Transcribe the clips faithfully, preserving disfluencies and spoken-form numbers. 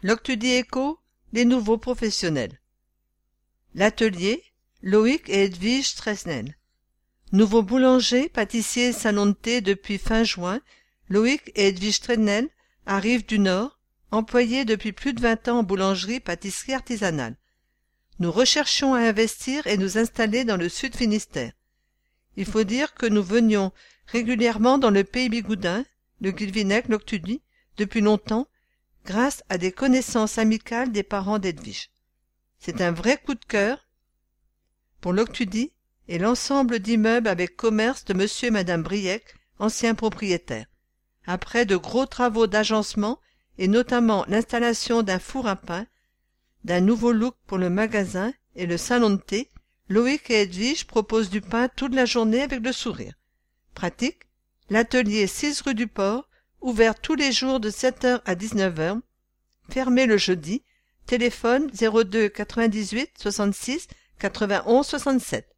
L'Octudie Éco, les nouveaux professionnels. L'atelier, Loïc et Edwige Tresnel. Nouveaux boulangers, pâtissiers et salon de thé depuis fin juin, Loïc et Edwige Tresnel arrivent du Nord, employés depuis plus de vingt ans en boulangerie-pâtisserie artisanale. Nous recherchions à investir et nous installer dans le Sud Finistère. Il faut dire que nous venions régulièrement dans le pays bigoudin, le Guilvinec, l'Octudie, depuis longtemps, grâce à des connaissances amicales des parents d'Edwige. C'est un vrai coup de cœur pour l'Octudie et l'ensemble d'immeubles avec commerce de monsieur et madame Briec, anciens propriétaires. Après de gros travaux d'agencement et notamment l'installation d'un four à pain, d'un nouveau look pour le magasin et le salon de thé, Loïc et Edwige proposent du pain toute la journée avec le sourire. Pratique, l'atelier six rue du Port, ouvert tous les jours de sept heures à dix-neuf heures, fermé le jeudi, téléphone zéro deux quatre-vingt-dix-huit soixante-six quatre-vingt-onze soixante-sept.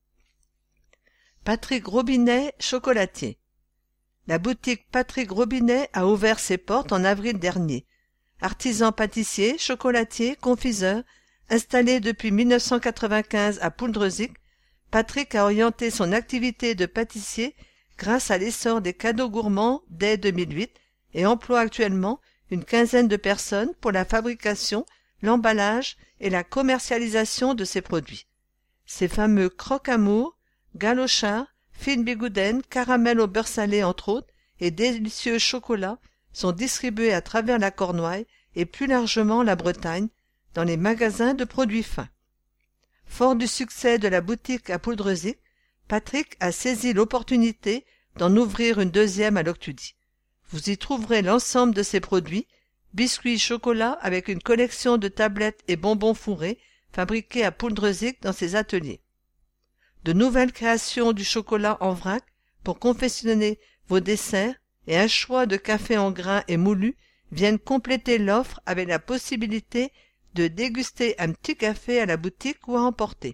Patrick Robinet, chocolatier. La boutique Patrick Robinet a ouvert ses portes en avril dernier. Artisan pâtissier, chocolatier, confiseur, installé depuis mille neuf cent quatre-vingt-quinze à Pouldrezic, Patrick a orienté son activité de pâtissier grâce à l'essor des cadeaux gourmands dès deux mille huit et emploie actuellement une quinzaine de personnes pour la fabrication, l'emballage et la commercialisation de ses produits. Ces fameux croque-amour, galochard, fines bigouden, caramel au beurre salé entre autres, et délicieux chocolats sont distribués à travers la Cornouaille et plus largement la Bretagne, dans les magasins de produits fins. Fort du succès de la boutique à Pouldrezic, Patrick a saisi l'opportunité d'en ouvrir une deuxième à l'Octudie. Vous y trouverez l'ensemble de ses produits, biscuits chocolat avec une collection de tablettes et bonbons fourrés fabriqués à Pouldrezic dans ses ateliers. De nouvelles créations du chocolat en vrac pour confectionner vos desserts et un choix de café en grains et moulu viennent compléter l'offre avec la possibilité de déguster un petit café à la boutique ou à emporter.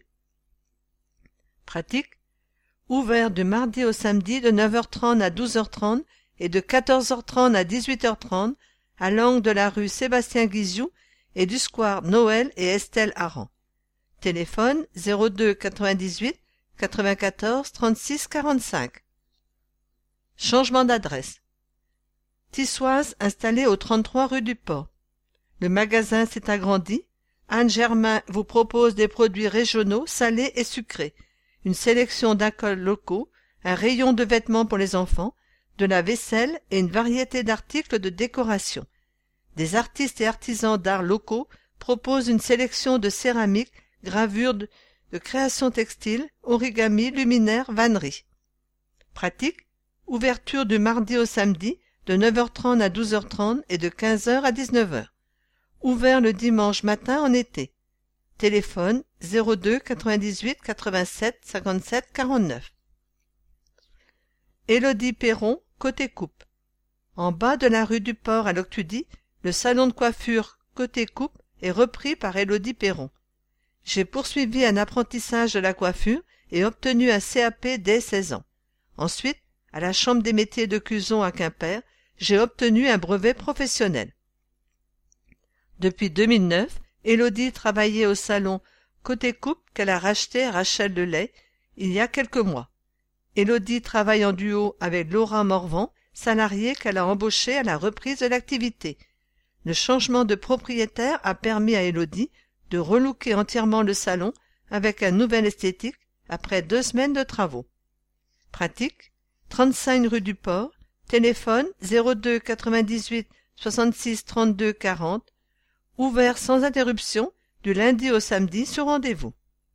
Pratique, ouvert du mardi au samedi de neuf heures trente à douze heures trente et de quatorze heures trente à dix-huit heures trente à l'angle de la rue Sébastien-Guizou et du square Noël et Estelle Aran. Téléphone zéro deux quatre-vingt-dix-huit quatre-vingt-quatorze trente-six quarante-cinq. Changement d'adresse. Tissoise installée au trente-trois rue du Port. Le magasin s'est agrandi. Anne Germain vous propose des produits régionaux, salés et sucrés, une sélection d'alcools locaux, un rayon de vêtements pour les enfants, de la vaisselle et une variété d'articles de décoration. Des artistes et artisans d'art locaux proposent une sélection de céramiques, gravures de, de création textile, origami, luminaires, vannerie. Pratique, ouverture du mardi au samedi de neuf heures trente à douze heures trente et de quinze heures à dix-neuf heures. Ouvert le dimanche matin en été. Téléphone zéro deux quatre-vingt-dix-huit quatre-vingt-sept cinquante-sept quarante-neuf. Élodie Perron, côté coupe. En bas de la rue du Port à l'Octudie, le salon de coiffure côté coupe est repris par Élodie Perron. J'ai poursuivi un apprentissage de la coiffure et obtenu un C A P dès seize ans. Ensuite, à la Chambre des métiers de Cuzon à Quimper, j'ai obtenu un brevet professionnel. Depuis deux mille neuf, Élodie travaillait au salon Côté Coupe qu'elle a racheté à Rachel Lelay il y a quelques mois. Élodie travaille en duo avec Laura Morvan, salariée qu'elle a embauchée à la reprise de l'activité. Le changement de propriétaire a permis à Élodie de relooker entièrement le salon avec un nouvel esthétique après deux semaines de travaux. Pratique, trente-cinq rue du Port, téléphone zéro deux quatre-vingt-dix-huit soixante-six trente-deux quarante, ouvert sans interruption du lundi au samedi sur rendez-vous.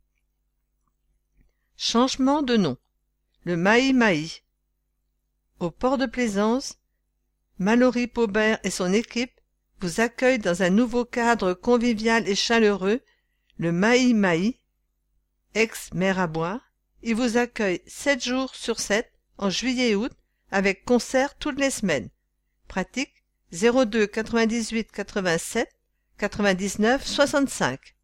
Changement de nom. Le Maï Maï. Au port de Plaisance, Mallory Paubert et son équipe vous accueillent dans un nouveau cadre convivial et chaleureux, le Maï Maï, ex-mer à boire. Il vous accueille sept jours sur sept en juillet et août avec concert toutes les semaines. Pratique zéro deux quatre-vingt-dix-huit quatre-vingt-sept quatre-vingt-dix-neuf soixante-cinq.